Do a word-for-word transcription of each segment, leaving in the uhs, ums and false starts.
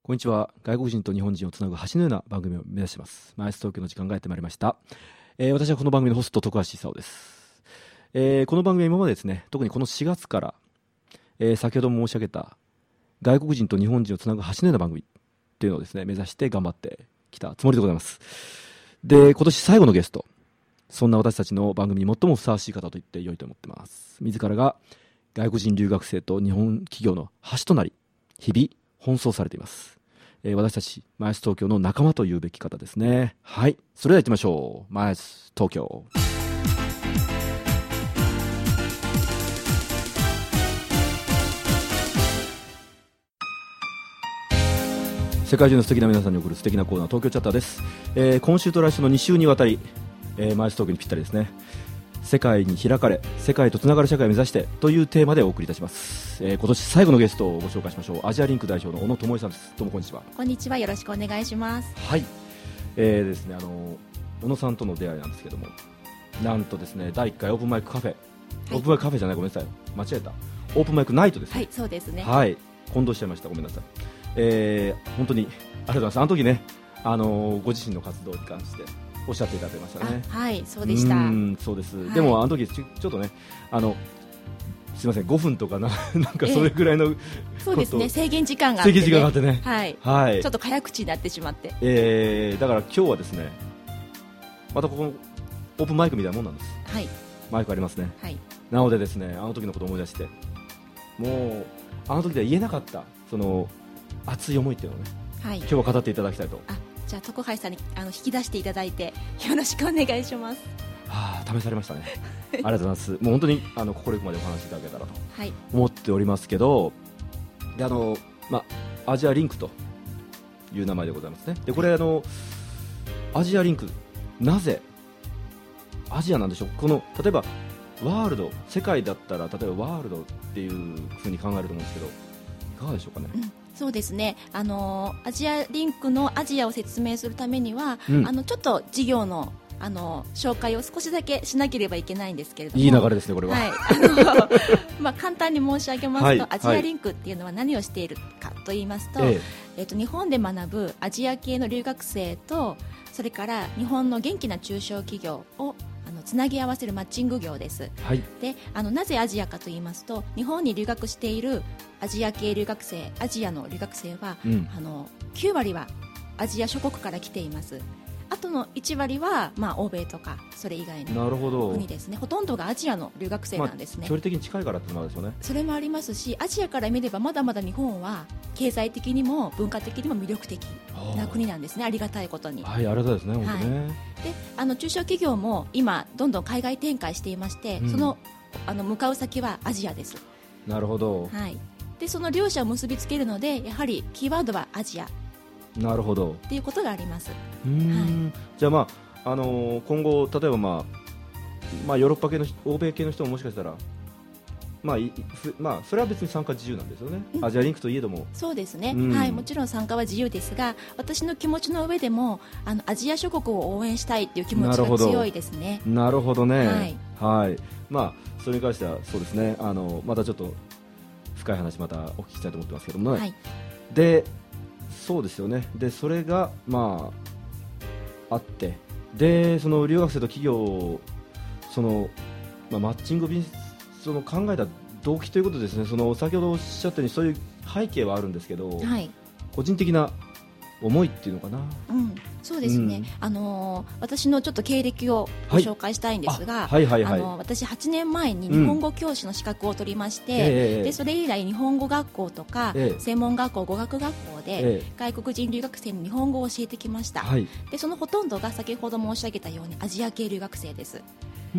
こんにちは。外国人と日本人をつなぐ橋のような番組を目指していますマイス東京の時間がやってまいりました、えー、私はこの番組のホスト徳橋勲です、えー、この番組は今までですね、特にこのしがつから、えー、先ほども申し上げた外国人と日本人をつなぐ橋のような番組っていうのをですね目指して頑張ってきたつもりでございます。で、今年最後のゲスト、そんな私たちの番組に最もふさわしい方と言って良いと思ってます。自らが外国人留学生と日本企業の橋となり日々奔走されています、えー、私たちマイス東京の仲間というべき方ですね。はい、それでは行ってみましょう。マイス東京。世界中の素敵な皆さんに送る素敵なコーナー、東京チャッターです、えー、今週と来週のに週にわたり、えー、マイス東京にぴったりですね。世界に開かれ世界とつながる社会を目指してというテーマでお送りいたします、えー、今年最後のゲストをご紹介しましょう。アジアリンク代表の小野智恵さんです。どうもこんにちは。 こんにちは、よろしくお願いします。 はい、えーですね、あの小野さんとの出会いなんですけども、なんとですね、だいいっかいオープンマイクカフェ、はい、オープンマイクカフェじゃない、ごめんなさい、間違えた、オープンマイクナイトですね。 はい、そうですね、 はい、混同しちゃいました、ごめんなさい、えー、本当にありがとうございます。あの時ね、あのご自身の活動に関しておっしゃっていただきましたね。 はい、そうでした。 うんそうです、はい、でもあの時ちょ、ちょっとね、あのすみません、ごふんとか な, なんかそれぐらいの、えー、 そうですね、制限時間があって、ね、 制限時間があってね、 はいはい、 ちょっと早口になってしまって、 えー、だから今日はですね、またここのオープンマイクみたいなもんなんです。 はい、 マイクありますね、 はい、なのでですね、あの時のことを思い出して、もうあの時では言えなかったその熱い思いっていうのをね、はい、今日は語っていただきたいと。 あ、じゃあ徳橋さんにあの引き出していただいてよろしくお願いします。 はあ、試されましたねありがとうございます。もう本当にあの心行くまでお話しいただけたらと思っておりますけど、はい、であの、ま、アジアリンクという名前でございますね。でこれ、はい、あのアジアリンク、なぜアジアなんでしょう。この例えばワールド、世界だったら例えばワールドっていうふうに考えると思うんですけど、いかがでしょうかね。うん、 そうですね、あのアジアリンクのアジアを説明するためには、うん、あのちょっと事業のあの紹介を少しだけしなければいけないんですけれども、 いい流れですね、これは。 はい、あのまあ、簡単に申し上げますと、はい、アジアリンクっていうのは何をしているかと言いますと、はい、えーと、日本で学ぶアジア系の留学生と、それから日本の元気な中小企業をあのつなぎ合わせるマッチング業です。はい、であのなぜアジアかと言いますと、日本に留学しているアジア系留学生、アジアの留学生は、うん、あのきゅうわりはアジア諸国から来ています。あとのいちわりは、まあ、欧米とかそれ以外の国ですね。 ほ, ほとんどがアジアの留学生なんですね。 まあ、距離的に近いからっていうのもあるでしょうね。 それもありますし、アジアから見ればまだまだ日本は経済的にも文化的にも魅力的な国なんですね。ありがたいことに。 はい、ありがたいですね、本当ね。はい、であの中小企業も今どんどん海外展開していまして、うん、そのあの向かう先はアジアです。 なるほど。 はい、でその両者を結びつけるので、やはりキーワードはアジア。 なるほどっていうことがあります。 うーん、はい、じゃあ、まああのー、今後例えば、まあまあ、ヨーロッパ系の欧米系の人ももしかしたら、まあいまあ、それは別に参加自由なんですよね、うん、アジアリンクといえども。 そうですね、うん、はい、もちろん参加は自由ですが、私の気持ちの上でもあのアジア諸国を応援したいという気持ちが強いですね。 なるほどね、はい、はい、まあ、それに関してはそうですね、あのまたちょっと深い話またお聞きしたいと思ってますけどもね、はい、でそうですよね。でそれが、まあ、あって、でその留学生と企業をその、まあ、マッチングビジその考えた動機ということですね。その先ほどおっしゃったようにそういう背景はあるんですけど、はい、個人的な思いっていうのかな。 うん、そうですね、うん、あのー、私のちょっと経歴をご紹介したいんですが、はいはいはいはい、あのー、私はちねんまえに日本語教師の資格を取りまして、うんえー、でそれ以来日本語学校とか、えー、専門学校、語学学校で、えー、外国人留学生に日本語を教えてきました、はい、でそのほとんどが先ほど申し上げたようにアジア系留学生です。 うん、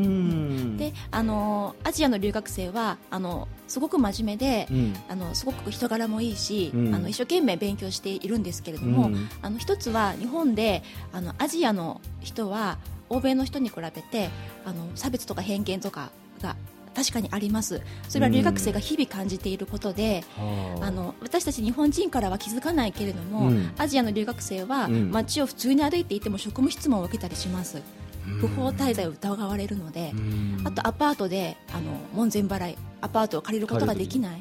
であのアジアの留学生はあのすごく真面目で、うん、あのすごく人柄もいいし、うん、あの一生懸命勉強しているんですけれども、うん、あの一つは日本であのアジアの人は欧米の人に比べてあの差別とか偏見とかが確かにあります。それは留学生が日々感じていることで、うん、あの私たち日本人からは気づかないけれども、うん、アジアの留学生は、うん、街を普通に歩いていても職務質問を受けたりします。不法滞在を疑われるので、あとアパートであの門前払い、アパートを借りることができない、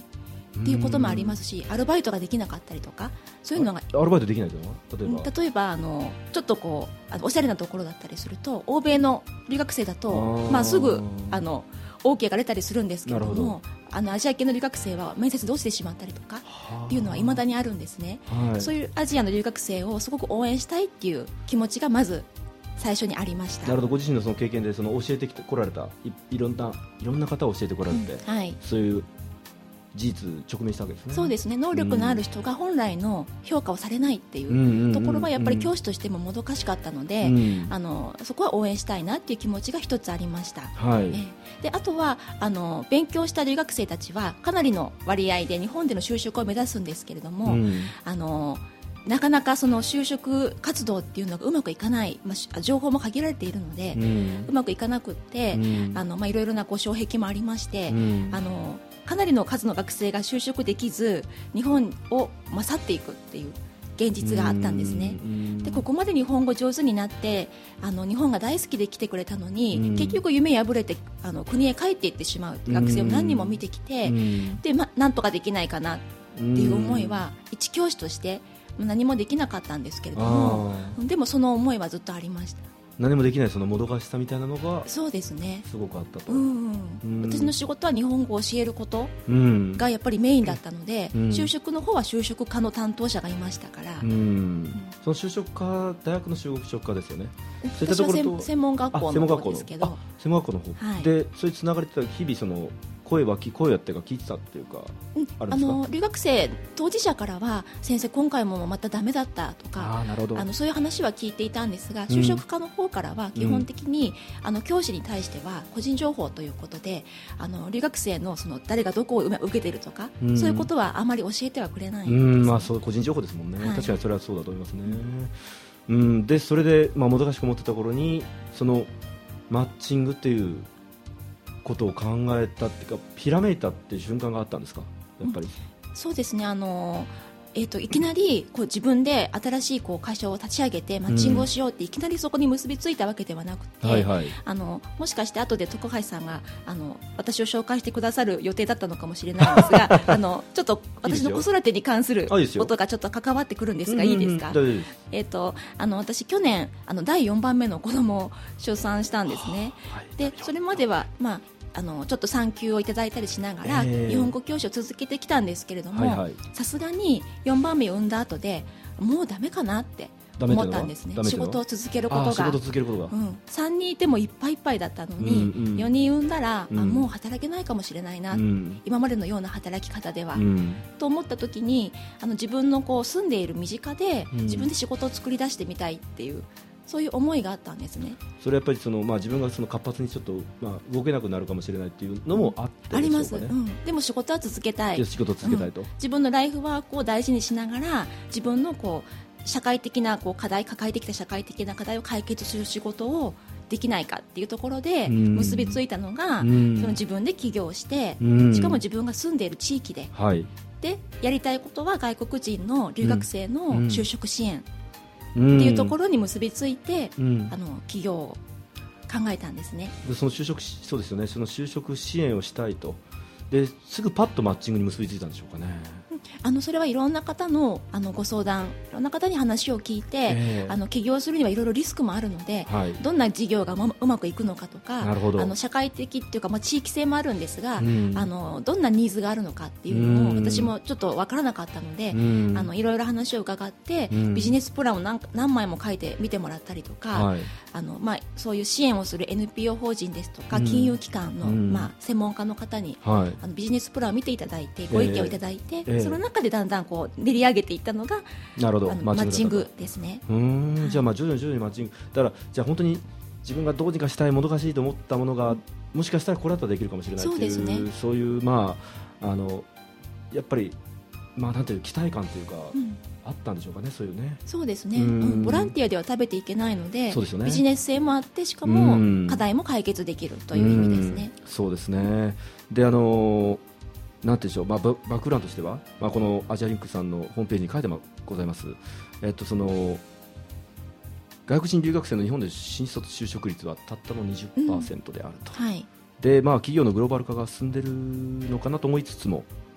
っていうこともありますし、アルバイトができなかったりとか、そういうのがアルバイトできないのは例えば例えばあのちょっとこうあのおしゃれなところだったりすると、欧米の留学生だとあ、まあ、すぐあの オーケー が出たりするんですけれども、あのアジア系の留学生は面接で落ちてしまったりとかっていうのは未だにあるんですね、はい、そういうアジアの留学生をすごく応援したいっていう気持ちがまず最初にありました。 なるほど、ご自身のその経験でその教えてきてこられた い, い, ろんないろんな方を教えてこられて、 うんはい、 そういう事実直面したわけですね。 そうですね、能力のある人が本来の評価をされないっていうところはやっぱり教師としてももどかしかったので、うん、あのそこは応援したいなっていう気持ちが一つありました、はい、えであとはあの勉強した留学生たちはかなりの割合で日本での就職を目指すんですけれども、うん、あのなかなかその就職活動っていうのがうまくいかない、まあ、情報も限られているので、うん、うまくいかなくって、うんあのまあ、いろいろなこう障壁もありまして、うん、あのかなりの数の学生が就職できず日本を去っていくっていう現実があったんですね。でここまで日本語上手になってあの日本が大好きで来てくれたのに、結局夢破れてあの国へ帰っていってしまう学生を何人も見てきて、で、ま、なんとかできないかなっていう思いは一教師として何もできなかったんですけれども、でもその思いはずっとありました。 何もできないそのもどかしさみたいなのがそうですね、 すごくあったと、 うんうん、私の仕事は日本語を教えることがやっぱりメインだったので、うん、就職の方は就職科の担当者がいましたから、うんうん、 その就職科大学の就職科ですよね。 私は専門学校の方ですけど、 専門学校の方、はい、でそういうつながりって日々その声は声やってか聞いてたっていうか、うん、あるんですか？あの留学生当事者からは先生今回もまたダメだったとか、 あなるほど、 あのそういう話は聞いていたんですが、就職科の方からは基本的に、うん、あの教師に対しては個人情報ということで、あの留学生 の, その誰がどこを受けているとか、うん、そういうことはあまり教えてはくれないんです、ね、 うんまあ、そう個人情報ですもんね、はい、確かにそれはそうだと思いますね、うん、でそれで、まあ、もどかしく思ってた頃にそのマッチングっていうことを考えたっていうかひらめいたっていう瞬間があったんですか？やっぱり、 うん、そうですね、あのえー、といきなりこう自分で新しいこう会社を立ち上げてマッチングをしようっていきなりそこに結びついたわけではなくて、うんはいはい、あのもしかして後で徳橋さんがあの私を紹介してくださる予定だったのかもしれないんですがあのちょっと私の子育てに関することがちょっと関わってくるんですがいいですか？えー、とあの私去年あのだいよんばんめの子供を出産したんですね。でそれまでは、まああのちょっと産休をいただいたりしながら、えー、日本語教師を続けてきたんですけれども、さすがによんばんめを産んだ後でもうダメかなって思ったんですね。仕事を続けることが、仕事続けることが、うん、さんにんいてもいっぱいいっぱいだったのに、うんうん、よにん産んだら、うん、あもう働けないかもしれないな、うん、今までのような働き方では、うん、と思った時にあの自分のこう住んでいる身近で、うん、自分で仕事を作り出してみたいっていうそういう思いがあったんですね。 それやっぱりその、まあ、自分がその活発にちょっと、まあ、動けなくなるかもしれないっていうのもあってでしょうかね。あります、うん、でも仕事は続けたい、仕事を続けたいと、うん、 自分のライフワークを大事にしながら自分のこう社会的なこう課題抱えてきた社会的な課題を解決する仕事をできないかっていうところで結びついたのが、うん、その自分で起業して、うん、しかも自分が住んでいる地域で、はい、でやりたいことは外国人の留学生の就職支援、うんっていうところに結びついて、うん、あの企業を考えたんですね。 でその就職そうですよね、その就職支援をしたいと、ですぐパッとマッチングに結びついたんでしょうかね。 あのそれはいろんな方 の, あのご相談、いろんな方に話を聞いて、えー、あの起業するにはいろいろリスクもあるので、はい、どんな事業がうまくいくのかとか、あの社会的っていうか、まあ、地域性もあるんですが、うん、あのどんなニーズがあるのかっていうのを、うん、私もちょっと分からなかったので、うん、あのいろいろ話を伺って、うん、ビジネスプランを 何, 何枚も書いてみてもらったりとか、はい、あのまあ、そういう支援をする エヌピーオー 法人ですとか、うん、金融機関の、うんまあ、専門家の方に、はい、あのビジネスプランを見ていただいてご意見をいただいて、えーえー、その中でだんだんこう練り上げていったのがなるほどマッチングですね。 うーん、はい、じゃあまあ徐々に徐々にマッチングだからじゃあ本当に自分がどうにかしたいもどかしいと思ったものがもしかしたらこれだったらできるかもしれないという、そうですね、そういうまああのやっぱりまあなんていう期待感というか、うん、あったんでしょうかね。そういうね、 そうですね、うん、ボランティアでは食べていけないの で, そうですよ、ね、ビジネス性もあってしかも課題も解決できるという意味ですね。 うそうですね。であのなんてでしょう、まあ、バックグラウンドとしては、まあ、このアジアリンクさんのホームページに書いてございます、えっと、その外国人留学生の日本で新卒就職率はたったの にじゅっパーセント であると、うんはい、でまあ、企業のグローバル化が進んでいるのかなと思いつつも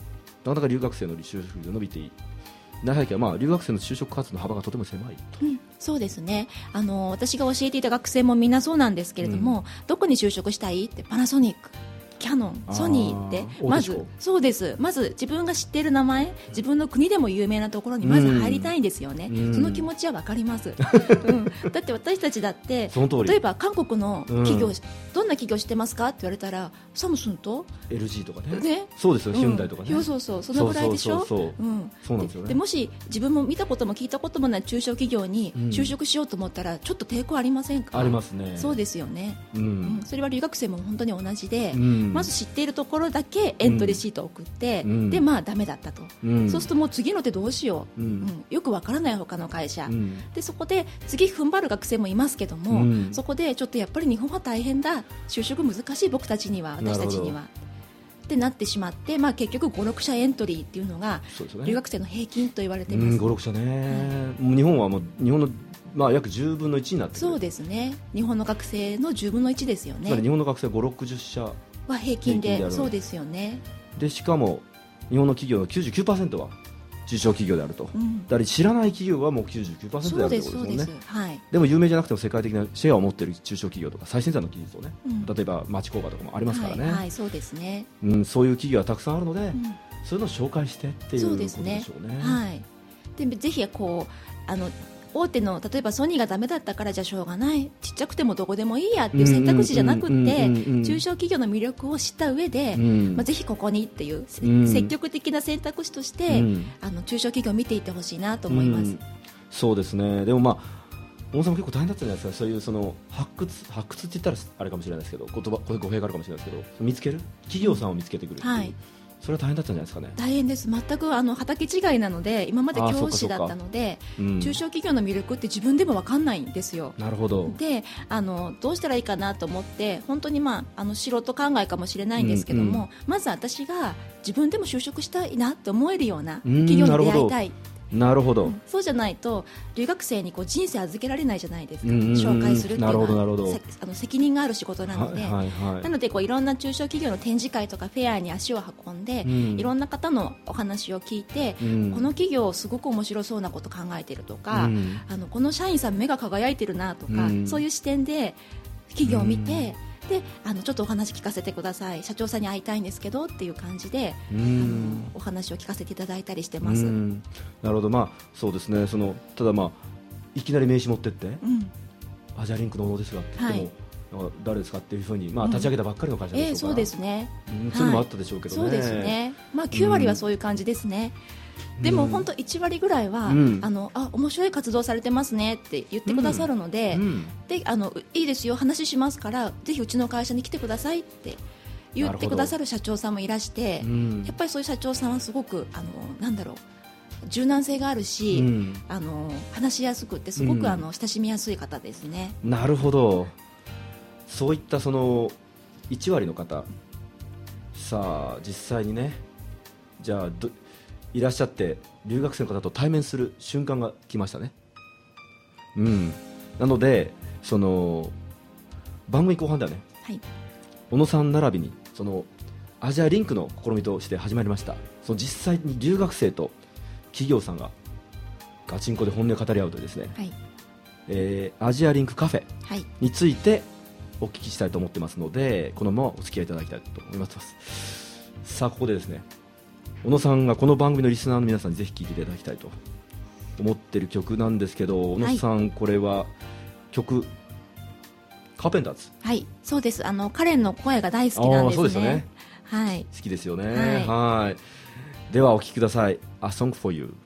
なかなか留学生の就職が伸びていない背景は、まあ、留学生の就職活動の幅がとても狭いと、 うん、そうですね。あの私が教えていた学生もみんなそうなんですけれども、うん、どこに就職したいってパナソニック、キャノン、ソニーってまずそうですまず自分が知っている名前、自分の国でも有名なところにまず入りたいんですよね、うん、その気持ちは分かります、うん、だって私たちだって例えば韓国の企業、うん、どんな企業知ってますかって言われたらサムスンとエルジー とか ね, ねそうですよ、うん、ヒュンダイとかね、 そうそうそう、そのぐらいでしょ。でもし自分も見たことも聞いたこともない中小企業に就職しようと思ったらちょっと抵抗ありませんか。 ありますね。 そうですよね、 うんうん、 それは留学生も本当に同じで、 うんまず知っているところだけエントリーシートを送って、うん、でまあダメだったと、うん、そうするともう次の手どうしよう、うんうん、よくわからない他の会社、うん、でそこで次踏ん張る学生もいますけども、うん、そこでちょっとやっぱり日本は大変だ、就職難しい僕たちには、私たちにはってなってしまって、まあ、結局ご、ろく社エントリーっていうのが留学生の平均と言われています、 うん、ご、ろく社ね、はい、日本はもう日本のまあ、約じゅうぶんのいちになっている。 そうですね、日本の学生のじゅうぶんのいちですよね。 つまり日本の学生はご、ろくじゅっ社は平均 で, 平均でそうですよね。 でしかも日本の企業の きゅうじゅうきゅうパーセント は中小企業であると、うん、だから知らない企業はもう きゅうじゅうきゅうパーセント であるということですよね。そうです、そうです、はい、でも有名じゃなくても世界的なシェアを持っている中小企業とか最先端の技術をね、うん、例えば町工場とかもありますからね、 はいはい、そうですね、 うん、そういう企業はたくさんあるので、うん、そういうのを紹介してっていうことでしょうね。 そうですね、はい、でぜひこうあの大手の例えばソニーがダメだったからじゃしょうがない、ちっちゃくてもどこでもいいやっていう選択肢じゃなくて、中小企業の魅力を知った上で、まあ、ぜひここにっていう、うん、積極的な選択肢として、うん、あの中小企業を見ていってほしいなと思います、うん、 そうですね。でもまあ小野さんも結構大変だったじゃないですか。そういうその発掘発掘って言ったらあれかもしれないですけど、言葉これ語弊があるかもしれないですけど、見つける企業さんを見つけてくるっていう、はい、それは大変だったんじゃないですかね。 大変です。全くあの畑違いなので、今まで教師だったので、うん、中小企業の魅力って自分でも分かんないんですよ。 なるほど。 であのどうしたらいいかなと思って、本当に、まあ、あの素人考えかもしれないんですけども、うんうん、まず私が自分でも就職したいなと思えるような企業に出会いたい。 なるほど、うん、 そうじゃないと留学生にこう人生預けられないじゃないですか、うんうんうん、紹介するっていうのはあの責任がある仕事なので、はいはいはい、なのでこういろんな中小企業の展示会とかフェアに足を運んで、うん、いろんな方のお話を聞いて、うん、この企業すごく面白そうなこと考えているとか、うん、あのこの社員さん目が輝いてるなとか、うん、そういう視点で企業を見て、うん、であのちょっとお話聞かせてください、社長さんに会いたいんですけどっていう感じで、あのお話を聞かせていただいたりしてます。 なるほど、まあ、そうですね。そのただ、まあ、いきなり名刺持ってって、うん、アジアリンクの小野ですがって言っても、はい、誰ですかっていうふうに、まあ、立ち上げたばっかりの会社ですから、うんえー、そうですね、うん、そういうのもあったでしょうけどね、はい、そうですね、まあ、きゅう割はそういう感じですね、うん、でも本当いち割ぐらいは、うん、あのあ面白い活動されてますねって言ってくださるので、うんうん、であのいいですよ話しますからぜひうちの会社に来てくださいって言ってくださる社長さんもいらして、うん、やっぱりそういう社長さんはすごくあのなんだろう柔軟性があるし、うん、あの話しやすくてすごく、うん、あの親しみやすい方ですね。 なるほど。そういったそのいち割の方、さあ実際にね、じゃあどいらっしゃって留学生の方と対面する瞬間が来ましたね。うん、なのでその番組後半ではね、はい、小野さん並びにそのアジアリンクの試みとして始まりました。その実際に留学生と企業さんがガチンコで本音を語り合うというですね、はいえー、アジアリンクカフェについてお聞きしたいと思ってますので、このままお付き合いいただきたいと思います。さあここでですね、小野さんがこの番組のリスナーの皆さんにぜひ聴いていただきたいと思っている曲なんですけど、小野さん、はい、これは曲カーペンターズ。 はいそうです。あのカレンの声が大好きなんですね。 そうですよね、 はい、 好きですよね。はいはいではお聴きください。 A Song for You。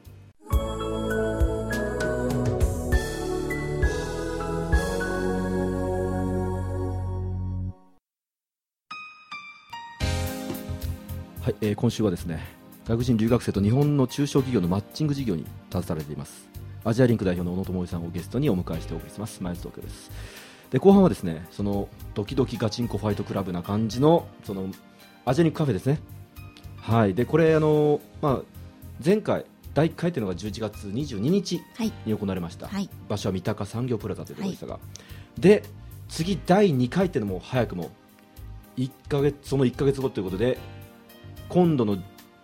はい、えー、今週はですね外国人留学生と日本の中小企業のマッチング事業に携われていますアジアリンク代表の小野智美さんをゲストにお迎えしてお送りします。マイルストークです。で後半はですねそのドキドキガチンコファイトクラブな感じのそのアジアリンクカフェですね。はい、でこれあの、まあ、前回だいいっかいというのがじゅういちがつにじゅうににちに行われました、はい、場所は三鷹産業プラザというところでしたが、はい、で次だいにかいというのも早くもいっかげつそのいっかげつごということで今度の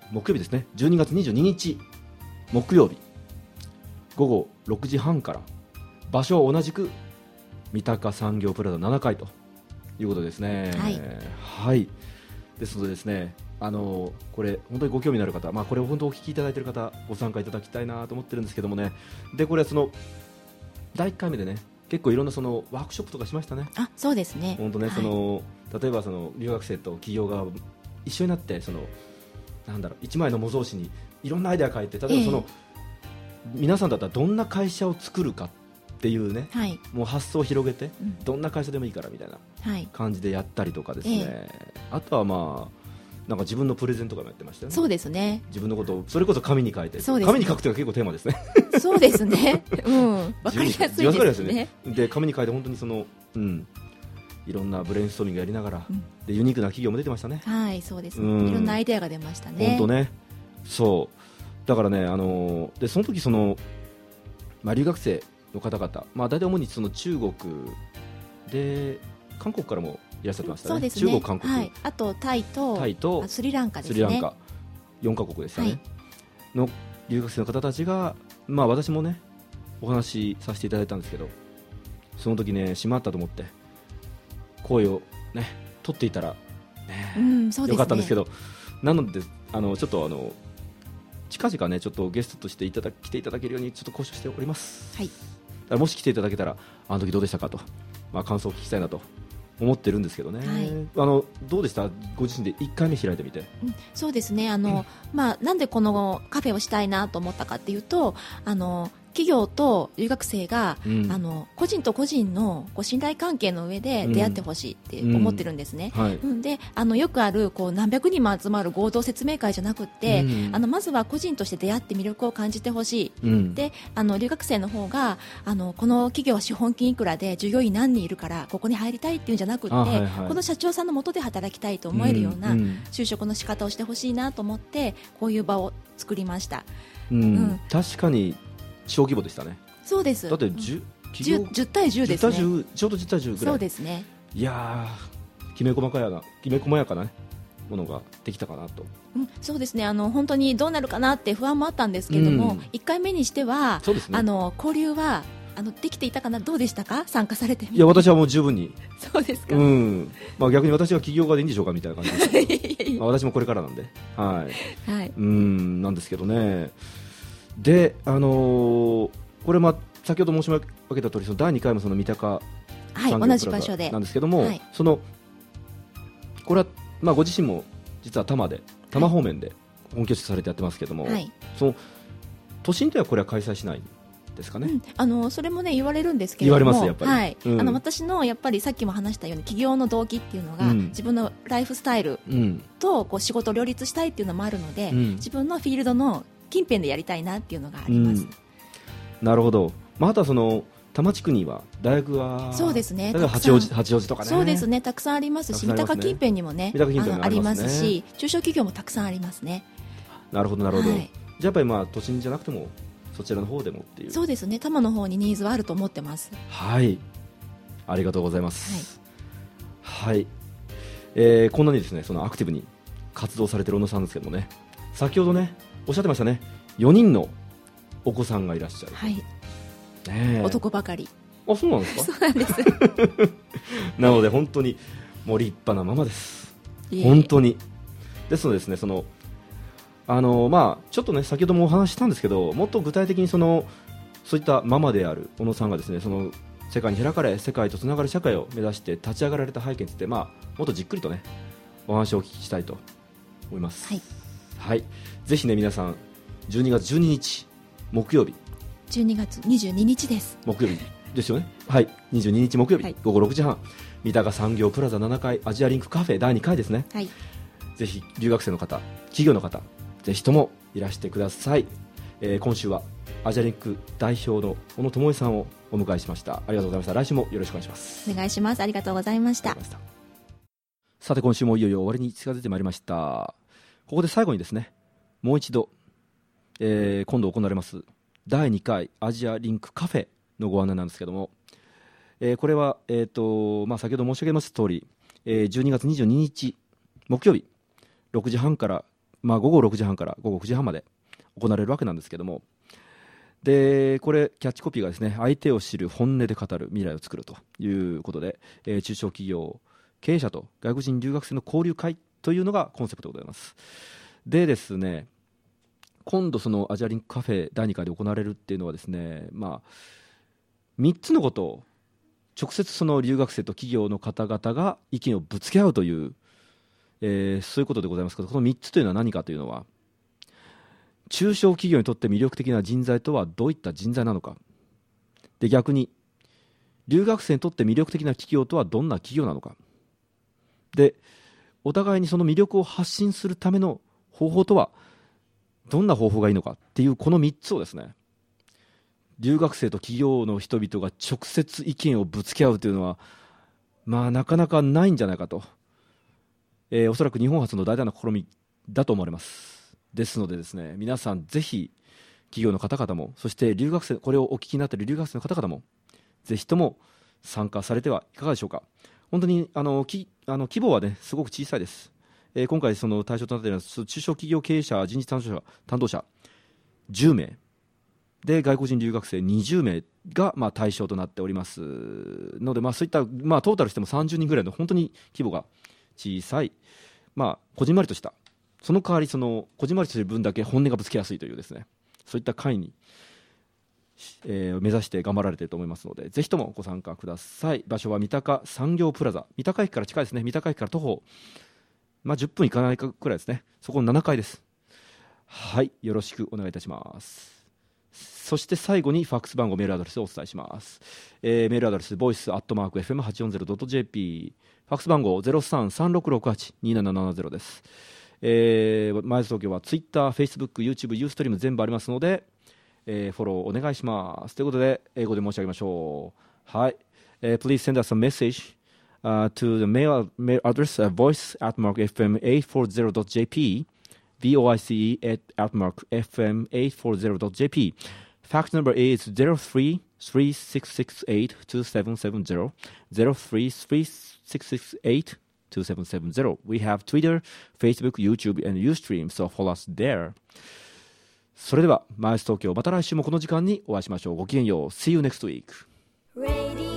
木曜日ですね、じゅうにがつにじゅうににち木曜日ごごろくじはんから、場所は同じく三鷹産業プラザななかいということですね。 はい、 はい、ですのでですね、あのこれ本当にご興味のある方、まあ、これを本当お聞きいただいている方ご参加いただきたいなと思ってるんですけどもね。でこれはそのだいいっかいめでね、結構いろんなそのワークショップとかしましたね。 あ、そうですね。 本当ね、 はい、 その例えばその留学生と企業が一緒になって、そのなんだろう、一枚の模造紙にいろんなアイデア書いて、例えばその、えー、皆さんだったらどんな会社を作るかっていうね、はい、もう発想を広げて、うん、どんな会社でもいいからみたいな感じでやったりとかですね、えー、あとはまあなんか自分のプレゼンとかもやってましたよね。 そうですね。 自分のことをそれこそ紙に書いて、 そうですね、 紙に書くというのが結構テーマですね。 そうですね。うん、わかりやすいですね。 で紙に書いて本当にその、うん、いろんなブレインストーミングやりながら、うん、でユニークな企業も出てましたね。 はい、そうですね、うん、いろんなアイデアが出ましたね。 本当ね。そうだからね、あのー、でその時その、まあ、留学生の方々、まあ、大体主にその中国で韓国からもいらっしゃってましたね。 そうですね、 中国、韓国、 はい、あとタイと、タイとスリランカですね。 スリランカよんかこくでしたね、はい、の留学生の方たちが、まあ、私もねお話しさせていただいたんですけど、その時ねしまったと思って声をね取っていたら、ね、うん、そうですね、よかったんですけど、なのであのちょっとあの近々ねちょっとゲストとしていただ来ていただけるようにちょっと交渉しております、はい、だからもし来ていただけたらあの時どうでしたかと、まあ、感想を聞きたいなと思ってるんですけどね、はい、あのどうでした、ご自身でいっかいめ開いてみて。 うん、そうですね、あの、うん、まあ、なんでこのカフェをしたいなと思ったかっていうと、あの企業と留学生が、うん、あの個人と個人のこう信頼関係の上で出会ってほしいって思ってるんですね、うんはいうん、であのよくあるこう何百人も集まる合同説明会じゃなくて、うん、あのまずは個人として出会って魅力を感じてほしい、うん、であの留学生の方があのこの企業は資本金いくらで従業員何人いるからここに入りたいっていうんじゃなくて、はいはい、この社長さんの下で働きたいと思えるような就職の仕方をしてほしいなと思ってこういう場を作りました、 うんうん、確かに小規模でしたね。 そうです。 だって 10, 10, 10対じゅうですね。 じゅうちょうどじゅう対じゅうぐらい。 そうですね。 いやーきめ細かやなきめ細やかな、ね、ものができたかなと、 うん、そうですね。あの本当にどうなるかなって不安もあったんですけれども、うん、いっかいめにしてはそうです、ね、あの交流はあのできていたかな、どうでしたか、参加されてみて。 いや私はもう十分に。 そうですか、 うんまあ、逆に私が起業家でいいんでしょうかみたいな感じでまあ私もこれからなんで、はい、はい、うんなんですけどね。であのーこれ、まあ、先ほど申し上げた通りそのだいにかいもその三鷹産業プラザなんですけども、はい、そのこれは、まあ、ご自身も実は多摩で多摩方面で本拠地されてやってますけども、はい、その都心ではこれは開催しないんですかね、うん、 あのそれも、ね、言われるんですけれども、 言われますやっぱり、はいうん、あの私のやっぱりさっきも話したように起業の動機っていうのが、うん、自分のライフスタイルとこう仕事を両立したいっていうのもあるので、うん、自分のフィールドの近辺でやりたいなっていうのがあります、うんなるほど、まあ、あとはその多摩地区には大学はそうですね、 八王子、八王子とかね、 そうですね、たくさんありますし、三鷹近辺にもね、ありますし、中小企業もたくさんありますね。 なるほどなるほど、はい、じゃあやっぱりまあ都心じゃなくてもそちらの方でもっていう。 そうですね、多摩の方にニーズはあると思ってます。 はい、ありがとうございます。はい、はいえー、こんなにですねそのアクティブに活動されている小野さんですけどもね、先ほどねおっしゃってましたね、よにんのお子さんがいらっしゃる、 はいね、 男ばかり。 あ、そうなんですか。 そうなんですなので本当にもう立派なママです。本当にですのでですね、そのあのまあちょっとね先ほどもお話ししたんですけど、もっと具体的にそのそういったママである小野さんがですね、その世界に開かれ世界とつながる社会を目指して立ち上がられた背景について、まあもっとじっくりとねお話をお聞きしたいと思います。 はい、 はい、ぜひね皆さんじゅうにがつじゅうににち木曜日、 じゅうにがつにじゅうににちです。 木曜日ですよね。はい、にじゅうににち木曜日、はい、ごごろくじはん、三鷹産業プラザななかいアジアリンクカフェだいにかいですね。 はい、 ぜひ留学生の方、企業の方、ぜひともいらしてください。えー、今週はアジアリンク代表の小野智恵さんをお迎えしました。ありがとうございました。来週もよろしくお願いします。 お願いします。ありがとうございました。 さて今週もいよいよ終わりに近づいてまいりました。ここで最後にですね、もう一度、えー、今度行われますだいにかいアジアリンクカフェのご案内なんですけども、えー、これは、えーとまあ、先ほど申し上げました通り、えー、じゅうにがつにじゅうににち木曜日ろくじはんからまあ、午後ろくじはんから午後くじはんまで行われるわけなんですけども、でこれキャッチコピーがですね、相手を知る、本音で語る、未来を作るということで、えー、中小企業経営者と外国人留学生の交流会というのがコンセプトでございます。でですね、今度そのアジアリンクカフェだいにかいで行われるっていうのはですね、まあ、みっつのことを直接その留学生と企業の方々が意見をぶつけ合うという、えー、そういうことでございますけど、このみっつというのは何かというのは、中小企業にとって魅力的な人材とはどういった人材なのか、で逆に留学生にとって魅力的な企業とはどんな企業なのかで、お互いにその魅力を発信するための方法とはどんな方法がいいのかっていう、このみっつをですね、留学生と企業の人々が直接意見をぶつけ合うというのは、まあなかなかないんじゃないかと、えー、おそらく日本初の大胆な試みだと思われます。ですのでですね、皆さんぜひ企業の方々も、そして留学生、これをお聞きになっている留学生の方々もぜひとも参加されてはいかがでしょうか。本当にあのきあの規模はねすごく小さいです。えー、今回その対象となっているのは中小企業経営者、人事担当者、担当者じゅうめいで、外国人留学生にじゅうめいがまあ対象となっておりますので、まあ、そういった、まあ、トータルしてもさんじゅうにんぐらいの本当に規模が小さい、まあ、こじんまりとした、その代わりそのこじんまりとする分だけ本音がぶつけやすいというですね、そういった会に、えー、目指して頑張られていると思いますので、ぜひともご参加ください。場所は三鷹産業プラザ、三鷹駅から近いですね。三鷹駅から徒歩、まあ、じゅっぷんいかないかくらいですね。そこのななかいです。はい、よろしくお願いいたします。そして最後にファックス番号、メールアドレスをお伝えします。えー、メールアドレスボイスアットマーク エフエムはちよんゼロドットジェーピー、 ファックス番号 ゼロさんさんろくろくはちにーななななゼロ です。えー、マイルズ東京は Twitter、Facebook、YouTube、ユーストリーム全部ありますので、えー、フォローお願いします。ということで英語で申し上げましょう。はい、えー、Please send us a message、uh, to the mail, mail address、uh, voice at mark エフエムはちよんゼロドットジェーピー、 voice at mark エフエムはちよんゼロドットジェーピー。 Fax number is zero three three six six eight two seven seven zero, zero three three six six eight two seven seven zero. We have Twitter, Facebook, YouTube, and Ustream, so follow us there. それではマイス東京、また来週もこの時間にお会いしましょう。ごきげんよう。See you next week.